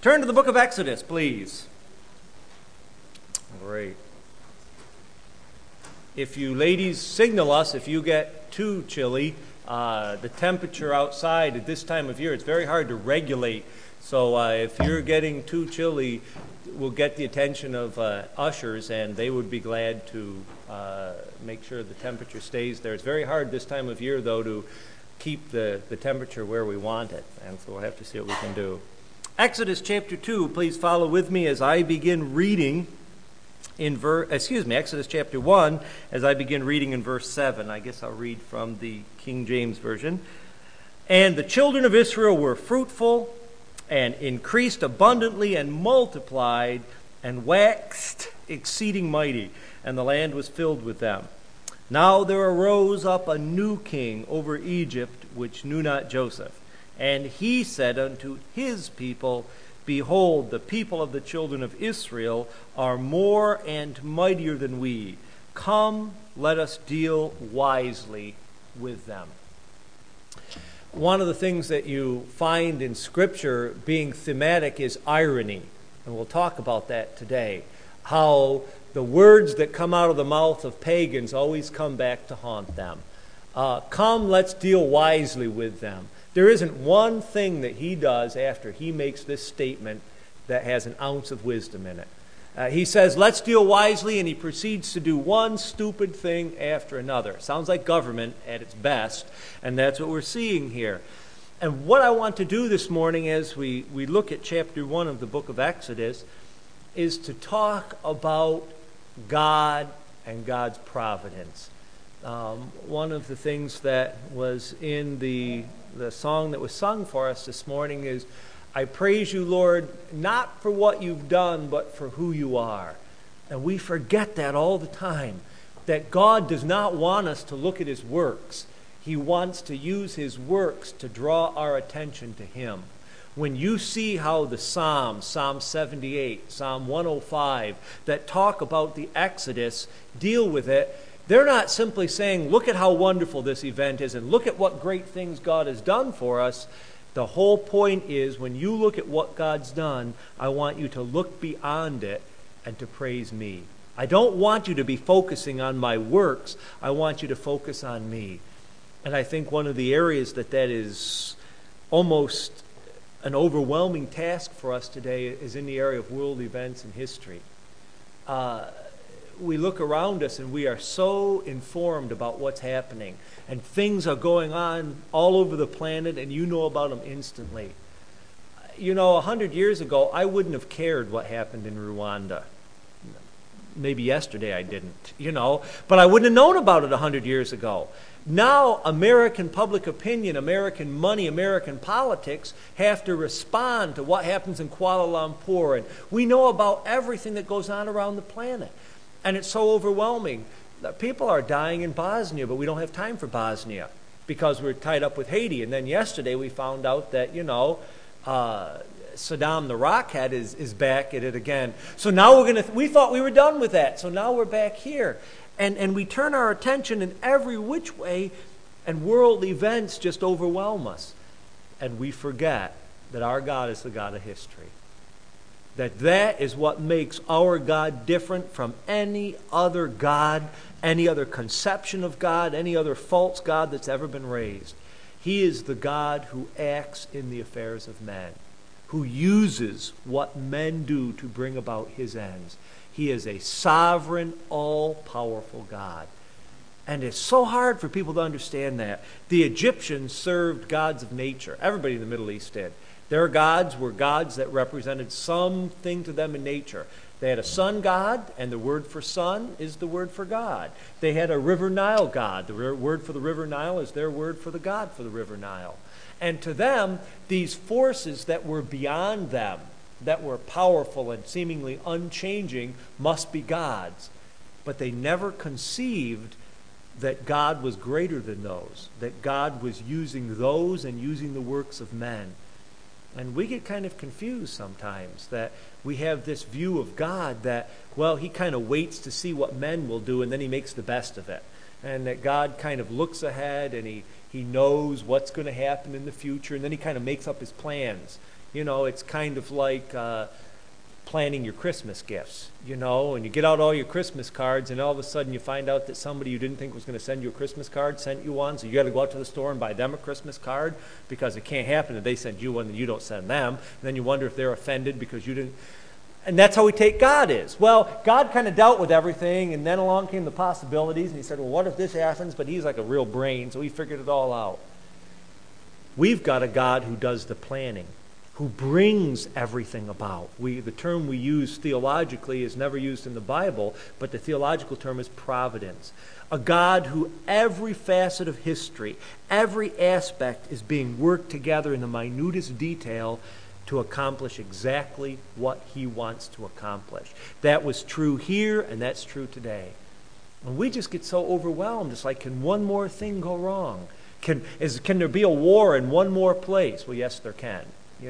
Turn to the book of Exodus, please. Great. If you ladies signal us, if you get too chilly, the temperature outside at this time of year, it's very hard to regulate. So if you're getting too chilly, we'll get the attention of ushers, and they would be glad to make sure the temperature stays there. It's very hard this time of year, though, to keep the temperature where we want it, and so we'll have to see what we can do. Exodus chapter 2, please follow with me as I begin reading in Exodus chapter 1, as I begin reading in verse 7. I guess I'll read from the King James Version. And the children of Israel were fruitful and increased abundantly and multiplied and waxed exceeding mighty, and the land was filled with them. Now there arose up a new king over Egypt, which knew not Joseph. And he said unto his people, Behold, the people of the children of Israel are more and mightier than we. Come, let us deal wisely with them. One of the things that you find in Scripture being thematic is irony. And we'll talk about that today. How the words that come out of the mouth of pagans always come back to haunt them. Come, let's deal wisely with them. There isn't one thing that he does after he makes this statement that has an ounce of wisdom in it. He says, let's deal wisely, and he proceeds to do one stupid thing after another. Sounds like government at its best, and that's what we're seeing here. And what I want to do this morning as we look at chapter 1 of the book of Exodus is to talk about God and God's providence. One of the things that was in the song that was sung for us this morning is, I praise you, Lord, not for what you've done, but for who you are. And we forget that all the time, that God does not want us to look at his works. He wants to use his works to draw our attention to him. When you see how the Psalms, Psalm 78, Psalm 105, that talk about the Exodus, deal with it, they're not simply saying, look at how wonderful this event is and look at what great things God has done for us. The whole point is, when you look at what God's done, I want you to look beyond it and to praise me. I don't want you to be focusing on my works. I want you to focus on me. And I think one of the areas that is almost an overwhelming task for us today is in the area of world events and history. We look around us and we are so informed about what's happening, and things are going on all over the planet, and you know about them instantly. 100 years ago, I wouldn't have cared what happened in Rwanda. Maybe yesterday I didn't, but I wouldn't have known about it 100 years ago. Now, American public opinion, American money, American politics have to respond to what happens in Kuala Lumpur, and we know about everything that goes on around the planet. And it's so overwhelming. People are dying in Bosnia, but we don't have time for Bosnia because we're tied up with Haiti. And then yesterday we found out that, Saddam the Rockhead is back at it again. So now we thought we were done with that. So now we're back here. And we turn our attention in every which way, and world events just overwhelm us. And we forget that our God is the God of history. That is what makes our God different from any other God, any other conception of God, any other false God that's ever been raised. He is the God who acts in the affairs of men, who uses what men do to bring about his ends. He is a sovereign, all-powerful God. And it's so hard for people to understand that. The Egyptians served gods of nature. Everybody in the Middle East did. Their gods were gods that represented something to them in nature. They had a sun god, and the word for sun is the word for God. They had a river Nile god. The word for the river Nile is their word for the God for the river Nile. And to them, these forces that were beyond them, that were powerful and seemingly unchanging, must be gods. But they never conceived that God was greater than those, that God was using those and using the works of men. And we get kind of confused sometimes that we have this view of God that, he kind of waits to see what men will do and then he makes the best of it. And that God kind of looks ahead and he knows what's going to happen in the future, and then he kind of makes up his plans. It's kind of like planning your Christmas gifts, and you get out all your Christmas cards, and all of a sudden you find out that somebody you didn't think was going to send you a Christmas card sent you one, so you got to go out to the store and buy them a Christmas card, because it can't happen that they send you one and you don't send them. And then you wonder if they're offended because you didn't. And that's how we take God is. Well, God kind of dealt with everything, and then along came the possibilities, and he said, well, what if this happens? But he's like a real brain, so he figured it all out. We've got a God who does the planning, who brings everything about. The term we use theologically is never used in the Bible, but the theological term is providence. A God who every facet of history, every aspect is being worked together in the minutest detail to accomplish exactly what he wants to accomplish. That was true here, and that's true today. And we just get so overwhelmed. It's like, can one more thing go wrong? Can there be a war in one more place? Well, yes, there can.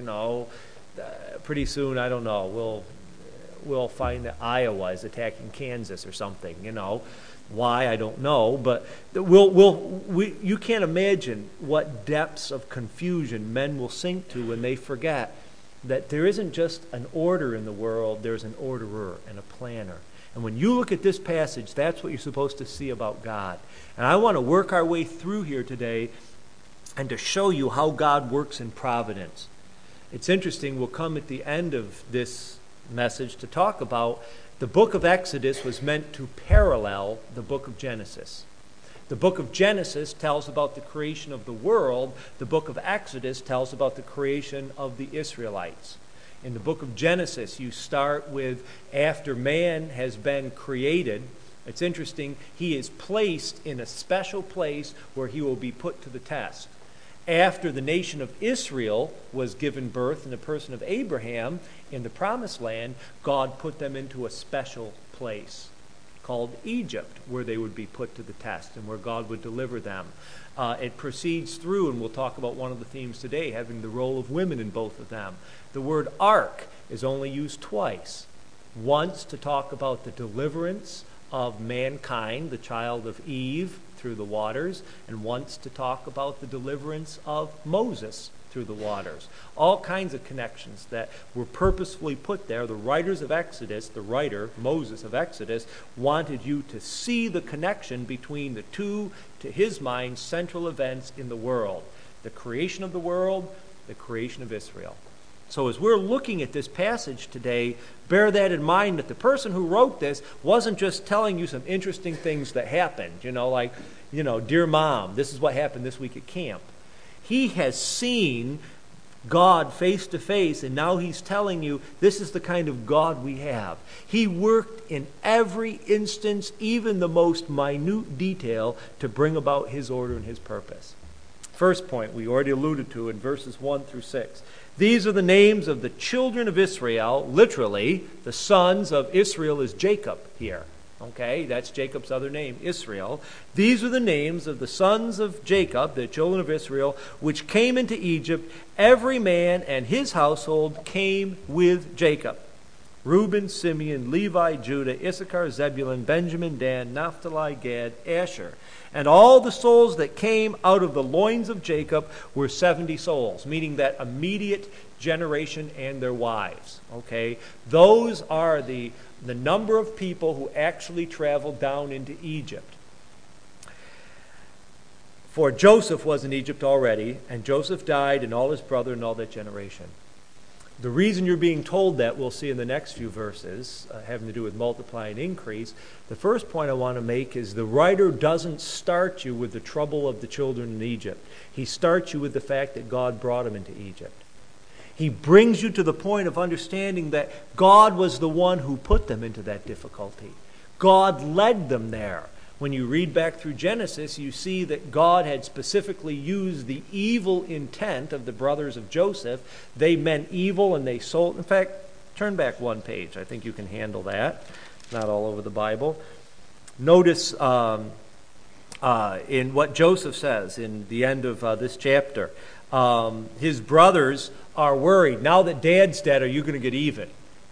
Pretty soon, I don't know, we'll find that Iowa is attacking Kansas or something. Why, I don't know, but you can't imagine what depths of confusion men will sink to when they forget that there isn't just an order in the world, there's an orderer and a planner. And when you look at this passage, that's what you're supposed to see about God. And I want to work our way through here today and to show you how God works in providence. It's interesting, we'll come at the end of this message to talk about the book of Exodus was meant to parallel the book of Genesis. The book of Genesis tells about the creation of the world. The book of Exodus tells about the creation of the Israelites. In the book of Genesis, you start with after man has been created. It's interesting, he is placed in a special place where he will be put to the test. After the nation of Israel was given birth in the person of Abraham in the promised land, God put them into a special place called Egypt, where they would be put to the test and where God would deliver them. It proceeds through, and we'll talk about one of the themes today, having the role of women in both of them. The word ark is only used twice. Once to talk about the deliverance of mankind, the child of Eve, through the waters, and once to talk about the deliverance of Moses through the waters. All kinds of connections that were purposefully put there. The writers of Exodus, the writer, Moses of Exodus, wanted you to see the connection between the two, to his mind, central events in the world. The creation of the world, the creation of Israel. So as we're looking at this passage today, bear that in mind, that the person who wrote this wasn't just telling you some interesting things that happened, dear mom, this is what happened this week at camp. He has seen God face to face, and now he's telling you this is the kind of God we have. He worked in every instance, even the most minute detail, to bring about his order and his purpose. First point we already alluded to in verses 1 through 6. These are the names of the children of Israel. Literally, the sons of Israel is Jacob here. Okay, that's Jacob's other name, Israel. These are the names of the sons of Jacob, the children of Israel, which came into Egypt. Every man and his household came with Jacob. Reuben, Simeon, Levi, Judah, Issachar, Zebulun, Benjamin, Dan, Naphtali, Gad, Asher. And all the souls that came out of the loins of Jacob were 70 souls, meaning that immediate generation and their wives. Okay, those are the number of people who actually traveled down into Egypt. For Joseph was in Egypt already, and Joseph died, and all his brother and all that generation. The reason you're being told that, we'll see in the next few verses, having to do with multiply and increase. The first point I want to make is the writer doesn't start you with the trouble of the children in Egypt. He starts you with the fact that God brought them into Egypt. He brings you to the point of understanding that God was the one who put them into that difficulty. God led them there. When you read back through Genesis, you see that God had specifically used the evil intent of the brothers of Joseph. They meant evil and they sold. In fact, turn back one page. I think you can handle that. Not all over the Bible. Notice in what Joseph says in the end of this chapter. His brothers are worried. Now that Dad's dead, are you going to get even?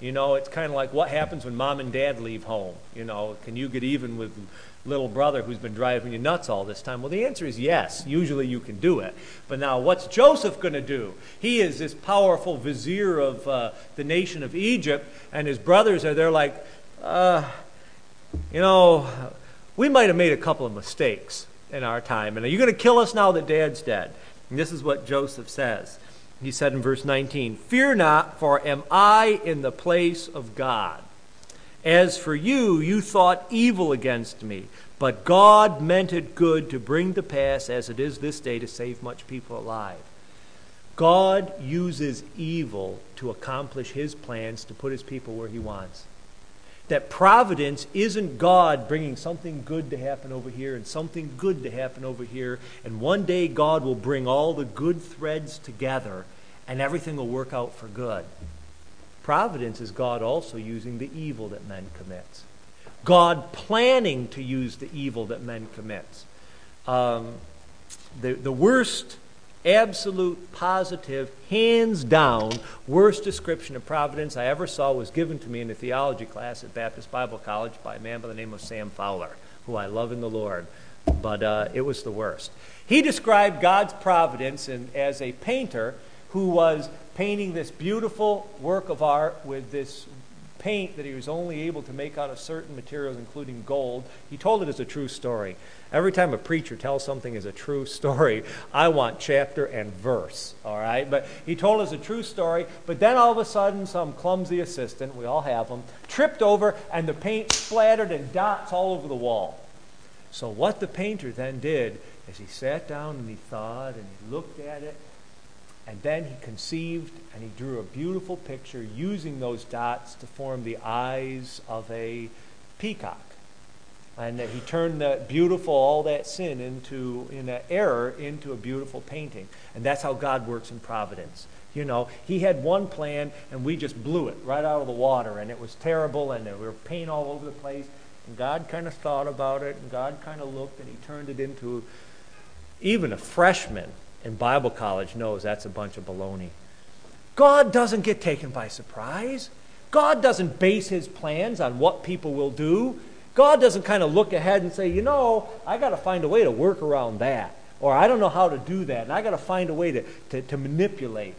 You know, it's kind of like what happens when mom and dad leave home. You know, can you get even with little brother who's been driving you nuts all this time? Well, the answer is yes. Usually you can do it. But now what's Joseph going to do? He is this powerful vizier of the nation of Egypt, and his brothers are there like, you know, we might have made a couple of mistakes in our time. And are you going to kill us now that Dad's dead? And this is what Joseph says. He said in verse 19, "Fear not, for am I in the place of God? As for you, you thought evil against me, but God meant it good to bring to pass as it is this day to save much people alive." God uses evil to accomplish his plans to put his people where he wants. That providence isn't God bringing something good to happen over here and something good to happen over here, and one day God will bring all the good threads together and everything will work out for good. Providence is God also using the evil that men commits. God planning to use the evil that men commits. The worst, absolute, positive, hands down, worst description of providence I ever saw was given to me in a theology class at Baptist Bible College by a man by the name of Sam Fowler, who I love in the Lord. But it was the worst. He described God's providence as a painter who was painting this beautiful work of art with this paint that he was only able to make out of certain materials, including gold. He told it as a true story. Every time a preacher tells something as a true story, I want chapter and verse, all right? But he told us a true story, but then all of a sudden some clumsy assistant, we all have them, tripped over and the paint splattered and dots all over the wall. So what the painter then did is he sat down and he thought and he looked at it, and then he conceived and he drew a beautiful picture using those dots to form the eyes of a peacock. And he turned that beautiful, all that sin in an error into a beautiful painting. And that's how God works in providence. You know, he had one plan and we just blew it right out of the water, and it was terrible and there were paint all over the place. And God kind of thought about it, and God kind of looked, and he turned it into, even a freshman in Bible college knows that's a bunch of baloney. God doesn't get taken by surprise. God doesn't base his plans on what people will do. God doesn't kind of look ahead and say, you know, I got to find a way to work around that. Or I don't know how to do that, and I got to find a way to manipulate.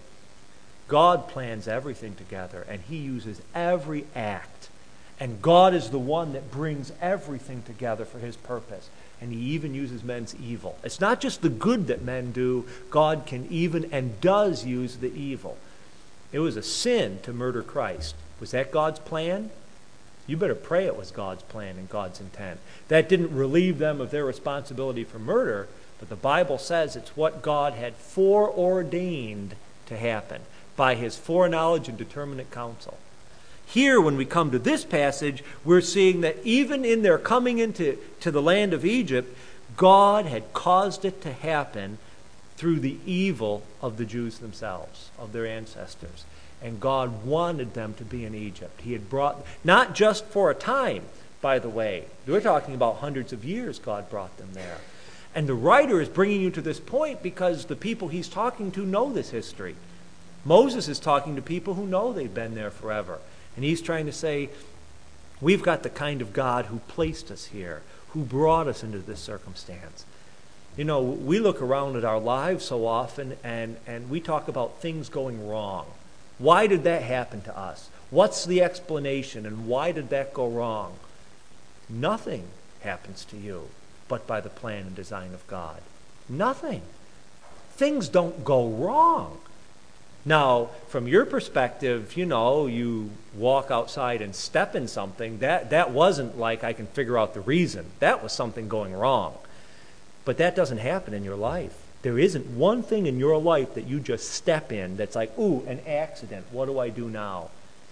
God plans everything together, and he uses every act. And God is the one that brings everything together for his purpose. And he even uses men's evil. It's not just the good that men do. God can even and does use the evil. It was a sin to murder Christ. Was that God's plan? You better pray it was God's plan and God's intent. That didn't relieve them of their responsibility for murder, but the Bible says it's what God had foreordained to happen by his foreknowledge and determinate counsel. Here, when we come to this passage, we're seeing that even in their coming into the land of Egypt, God had caused it to happen through the evil of the Jews themselves, of their ancestors. And God wanted them to be in Egypt. He had brought, not just for a time, by the way. We're talking about hundreds of years God brought them there. And the writer is bringing you to this point because the people he's talking to know this history. Moses is talking to people who know they've been there forever. And he's trying to say, we've got the kind of God who placed us here, who brought us into this circumstance. You know, we look around at our lives so often and we talk about things going wrong. Why did that happen to us? What's the explanation and why did that go wrong? Nothing happens to you but by the plan and design of God. Nothing. Things don't go wrong. Now, from your perspective, you know, you walk outside and step in something. That wasn't like I can figure out the reason. That was something going wrong. But that doesn't happen in your life. There isn't one thing in your life that you just step in that's like, ooh, an accident. What do I do now?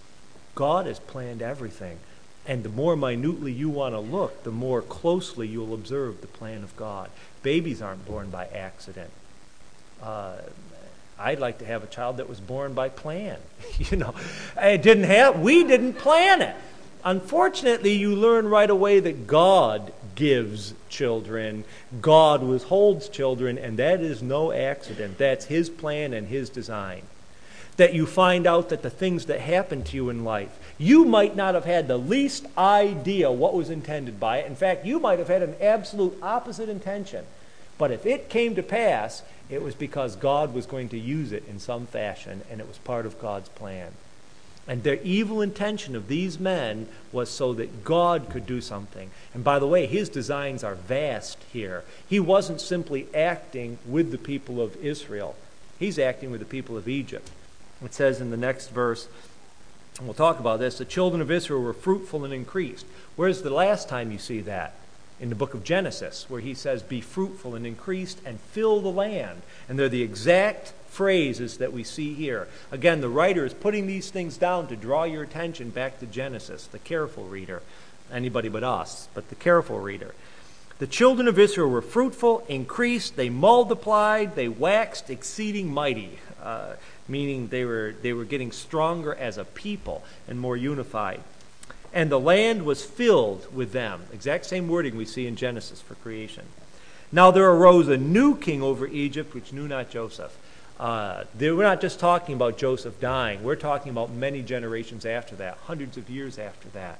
God has planned everything. And the more minutely you want to look, the more closely you'll observe the plan of God. Babies aren't born by accident. I'd like to have a child that was born by plan. You know, we didn't plan it. Unfortunately, you learn right away that God gives children, God withholds children, and that is no accident. That's his plan and his design. that you find out that the things that happen to you in life, you might not have had the least idea what was intended by it. In fact, you might have had an absolute opposite intention. But if it came to pass, it was because God was going to use it in some fashion, and it was part of God's plan. And the evil intention of these men was so that God could do something. And by the way, his designs are vast here. He wasn't simply acting with the people of Israel. He's acting with the people of Egypt. It says in the next verse, and we'll talk about this, the children of Israel were fruitful and increased. Where's the last time you see that? In the book of Genesis, where he says, be fruitful and increased and fill the land. And they're the exact phrases that we see here. Again, the writer is putting these things down to draw your attention back to Genesis, the careful reader. Anybody but us, but the careful reader. The children of Israel were fruitful, increased, they multiplied, they waxed exceeding mighty, meaning they were getting stronger as a people and more unified. And the land was filled with them. Exact same wording we see in Genesis for creation. Now there arose a new king over Egypt, which knew not Joseph. We're not just talking about Joseph dying. We're talking about many generations after that, hundreds of years after that.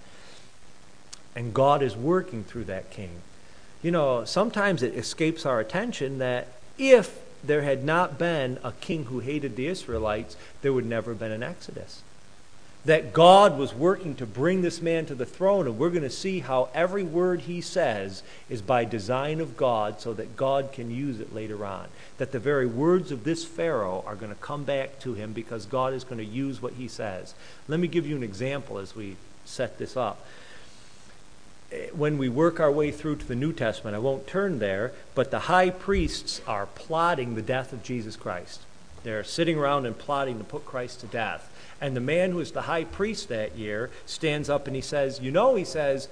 And God is working through that king. You know, sometimes it escapes our attention that if there had not been a king who hated the Israelites, there would never have been an Exodus. That God was working to bring this man to the throne, and we're going to see how every word he says is by design of God so that God can use it later on. That the very words of this Pharaoh are going to come back to him because God is going to use what he says. Let me give you an example as we set this up. When we work our way through to the New Testament, I won't turn there, but the high priests are plotting the death of Jesus Christ. They're sitting around and plotting to put Christ to death. And the man who was the high priest that year stands up and he says, he says,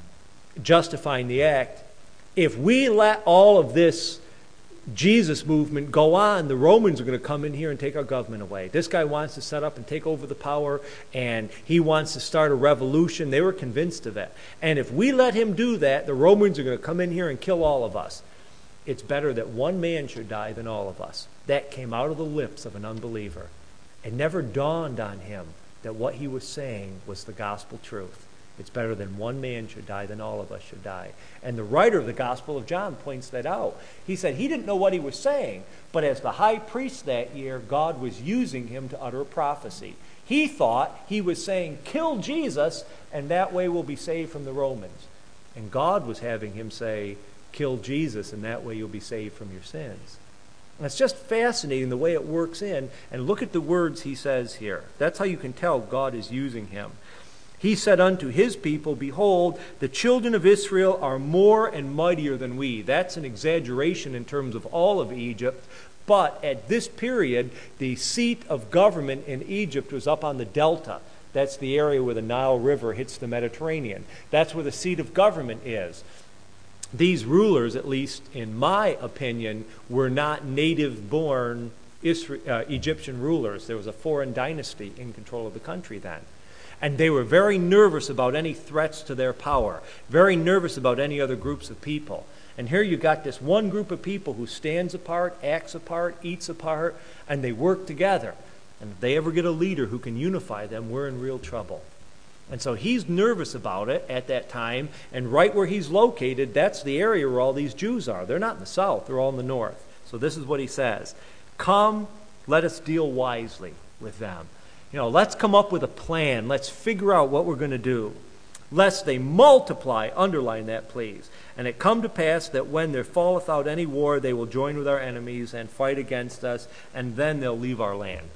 justifying the act, if we let all of this Jesus movement go on, the Romans are going to come in here and take our government away. This guy wants to set up and take over the power, and he wants to start a revolution. They were convinced of it. And if we let him do that, the Romans are going to come in here and kill all of us. It's better that one man should die than all of us. That came out of the lips of an unbeliever. It never dawned on him that what he was saying was the gospel truth. It's better that one man should die than all of us should die. And the writer of the Gospel of John points that out. He said he didn't know what he was saying, but as the high priest that year, God was using him to utter a prophecy. He thought he was saying, kill Jesus, and that way we'll be saved from the Romans. And God was having him say, kill Jesus, and that way you'll be saved from your sins. And it's just fascinating the way it works in. And look at the words he says here. That's how you can tell God is using him. He said unto his people, behold, the children of Israel are more and mightier than we. That's an exaggeration in terms of all of Egypt. But at this period, the seat of government in Egypt was up on the delta. That's the area where the Nile River hits the Mediterranean. That's where the seat of government is. These rulers, at least in my opinion, were not native-born Egyptian rulers. There was a foreign dynasty in control of the country then. And they were very nervous about any threats to their power, very nervous about any other groups of people. And here you got this one group of people who stands apart, acts apart, eats apart, and they work together. And if they ever get a leader who can unify them, we're in real trouble. And so he's nervous about it at that time, and right where he's located, that's the area where all these Jews are. They're not in the south, they're all in the north. So this is what he says. Come, let us deal wisely with them. Let's come up with a plan. Let's figure out what we're going to do. Lest they multiply, underline that please. And it come to pass that when there falleth out any war, they will join with our enemies and fight against us, and then they'll leave our land.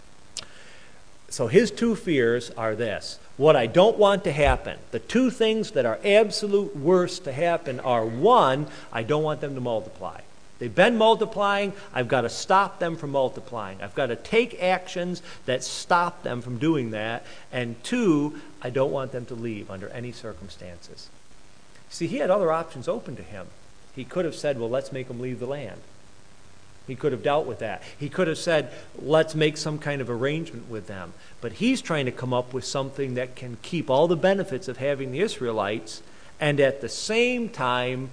So his two fears are this. What I don't want to happen, the two things that are absolute worst to happen are, one, I don't want them to multiply. They've been multiplying. I've got to stop them from multiplying. I've got to take actions that stop them from doing that. And two, I don't want them to leave under any circumstances. See, he had other options open to him. He could have said, well, let's make them leave the land. He could have dealt with that. He could have said, let's make some kind of arrangement with them. But he's trying to come up with something that can keep all the benefits of having the Israelites and at the same time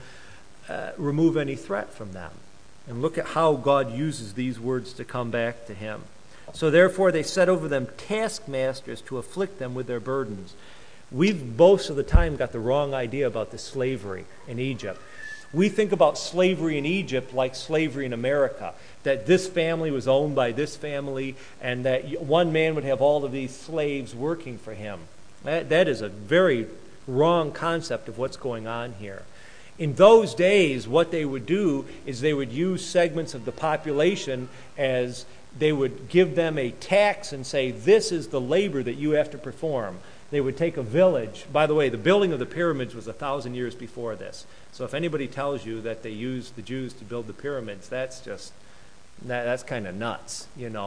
remove any threat from them. And look at how God uses these words to come back to him. So therefore they set over them taskmasters to afflict them with their burdens. We've most of the time got the wrong idea about the slavery in Egypt. We think about slavery in Egypt like slavery in America, that this family was owned by this family and that one man would have all of these slaves working for him. That is a very wrong concept of what's going on here. In those days, what they would do is they would use segments of the population as they would give them a tax and say, this is the labor that you have to perform. They would take a village. By the way, the building of the pyramids was 1,000 years before this. So if anybody tells you that they used the Jews to build the pyramids, that's kind of nuts.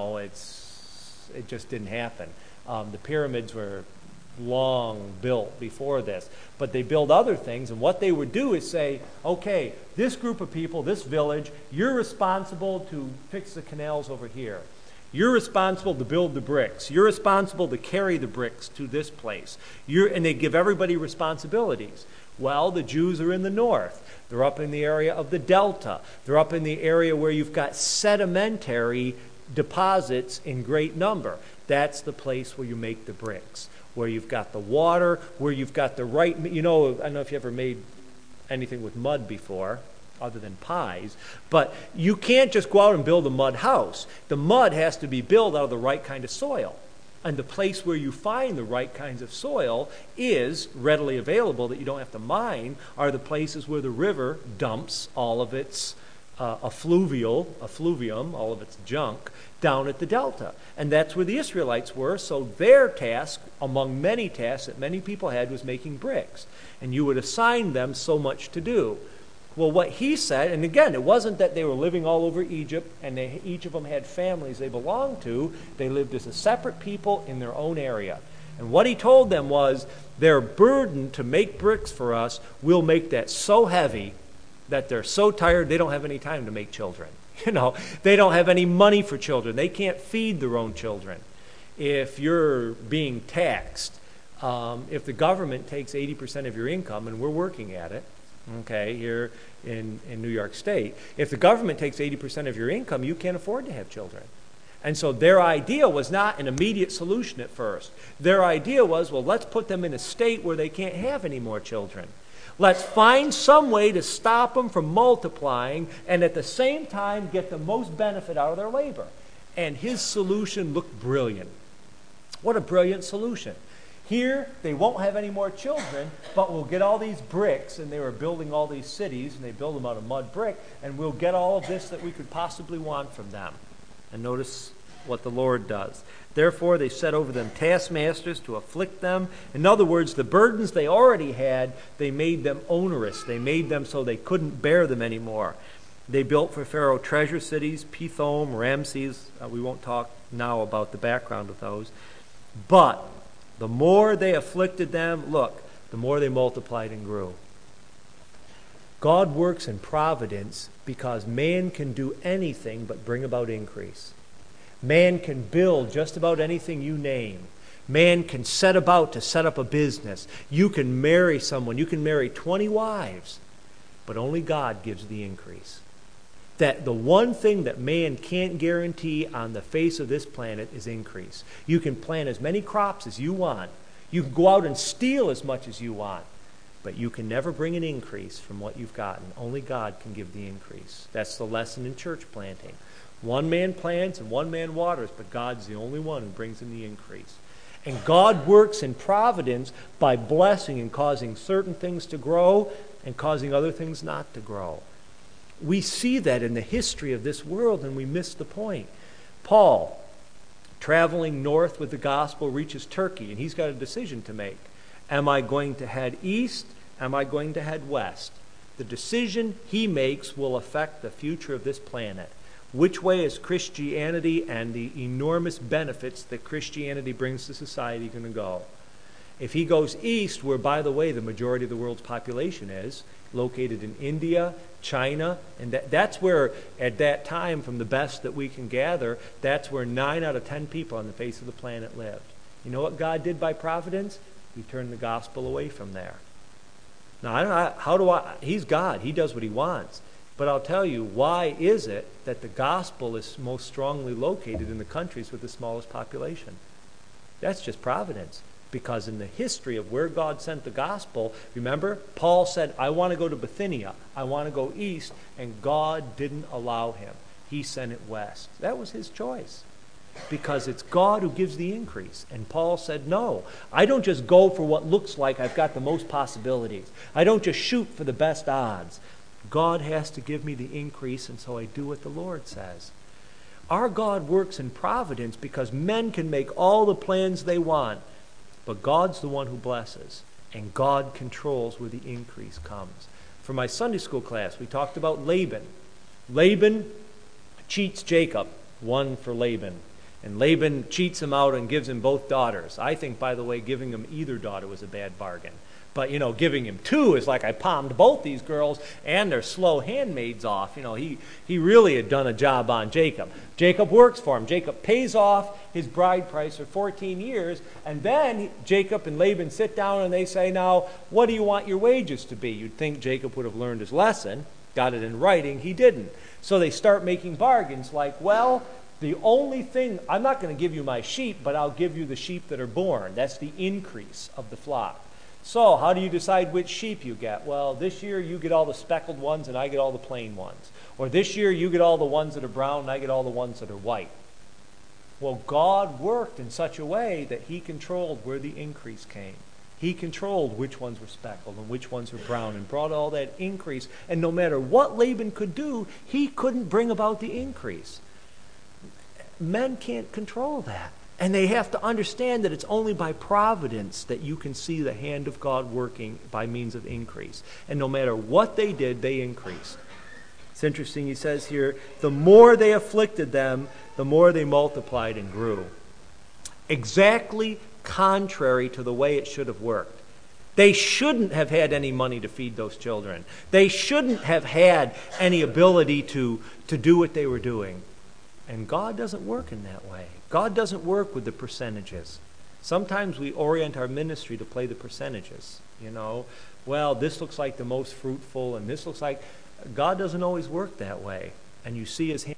It just didn't happen. The pyramids were long built before this. But they build other things, and what they would do is say, okay, this group of people, this village, you're responsible to fix the canals over here. You're responsible to build the bricks. You're responsible to carry the bricks to this place. And they give everybody responsibilities. Well, the Jews are in the north. They're up in the area of the Delta. They're up in the area where you've got sedimentary deposits in great number. That's the place where you make the bricks, where you've got the water, where you've got the right... I don't know if you ever made anything with mud before, other than pies, but you can't just go out and build a mud house. The mud has to be built out of the right kind of soil. And the place where you find the right kinds of soil is readily available, that you don't have to mine, are the places where the river dumps all of its effluvium, all of its junk, down at the delta. And that's where the Israelites were, so their task, among many tasks that many people had, was making bricks. And you would assign them so much to do. Well, what he said, and again, it wasn't that they were living all over Egypt and each of them had families they belonged to. They lived as a separate people in their own area. And what he told them was, their burden to make bricks for us will make that so heavy that they're so tired they don't have any time to make children. They don't have any money for children. They can't feed their own children. If you're being taxed, if the government takes 80% of your income, and we're working at it, okay, here in New York State, if the government takes 80% of your income, you can't afford to have children. And so their idea was not an immediate solution at first. Their idea was, well, let's put them in a state where they can't have any more children. Let's find some way to stop them from multiplying and at the same time get the most benefit out of their labor. And his solution looked brilliant. What a brilliant solution. Here, they won't have any more children, but we'll get all these bricks, and they were building all these cities, and they build them out of mud brick, and we'll get all of this that we could possibly want from them. And notice what the Lord does. Therefore, they set over them taskmasters to afflict them. In other words, the burdens they already had, they made them onerous. They made them so they couldn't bear them anymore. They built for Pharaoh treasure cities, Pithom, Ramses. We won't talk now about the background of those. But the more they afflicted them, look, the more they multiplied and grew. God works in providence because man can do anything but bring about increase. Man can build just about anything you name. Man can set about to set up a business. You can marry someone. You can marry 20 wives. But only God gives the increase. That the one thing that man can't guarantee on the face of this planet is increase. You can plant as many crops as you want. You can go out and steal as much as you want. But you can never bring an increase from what you've gotten. Only God can give the increase. That's the lesson in church planting. One man plants and one man waters, but God's the only one who brings in the increase. And God works in providence by blessing and causing certain things to grow and causing other things not to grow. We see that in the history of this world, and we miss the point. Paul, traveling north with the gospel, reaches Turkey, and he's got a decision to make. Am I going to head east? Am I going to head west? The decision he makes will affect the future of this planet. Which way is Christianity and the enormous benefits that Christianity brings to society going to go? If he goes east, where, by the way, the majority of the world's population is, located in India, China, and that's where, at that time, from the best that we can gather, that's where 9 out of 10 people on the face of the planet lived. You know what God did by providence? He turned the gospel away from there. Now, he's God. He does what he wants. But I'll tell you, why is it that the gospel is most strongly located in the countries with the smallest population? That's just providence. Because in the history of where God sent the gospel, remember, Paul said, I want to go to Bithynia. I want to go east. And God didn't allow him. He sent it west. That was his choice. Because it's God who gives the increase. And Paul said, no, I don't just go for what looks like I've got the most possibilities. I don't just shoot for the best odds. God has to give me the increase, and so I do what the Lord says. Our God works in providence because men can make all the plans they want, but God's the one who blesses, and God controls where the increase comes. For my Sunday school class, we talked about Laban. Laban cheats Jacob, one for Laban. And Laban cheats him out and gives him both daughters. I think, by the way, giving him either daughter was a bad bargain. But, giving him two is like I palmed both these girls and their slow handmaids off. He really had done a job on Jacob. Jacob works for him. Jacob pays off his bride price for 14 years. And then Jacob and Laban sit down and they say, now, what do you want your wages to be? You'd think Jacob would have learned his lesson, got it in writing. He didn't. So they start making bargains like, well, the only thing, I'm not going to give you my sheep, but I'll give you the sheep that are born. That's the increase of the flock. So, how do you decide which sheep you get? Well, this year you get all the speckled ones and I get all the plain ones. Or this year you get all the ones that are brown and I get all the ones that are white. Well, God worked in such a way that he controlled where the increase came. He controlled which ones were speckled and which ones were brown and brought all that increase. And no matter what Laban could do, he couldn't bring about the increase. Men can't control that. And they have to understand that it's only by providence that you can see the hand of God working by means of increase. And no matter what they did, they increased. It's interesting, he says here, the more they afflicted them, the more they multiplied and grew. Exactly contrary to the way it should have worked. They shouldn't have had any money to feed those children. They shouldn't have had any ability to do what they were doing. And God doesn't work in that way. God doesn't work with the percentages. Sometimes we orient our ministry to play the percentages. Well, this looks like the most fruitful and this looks like... God doesn't always work that way. And you see his hand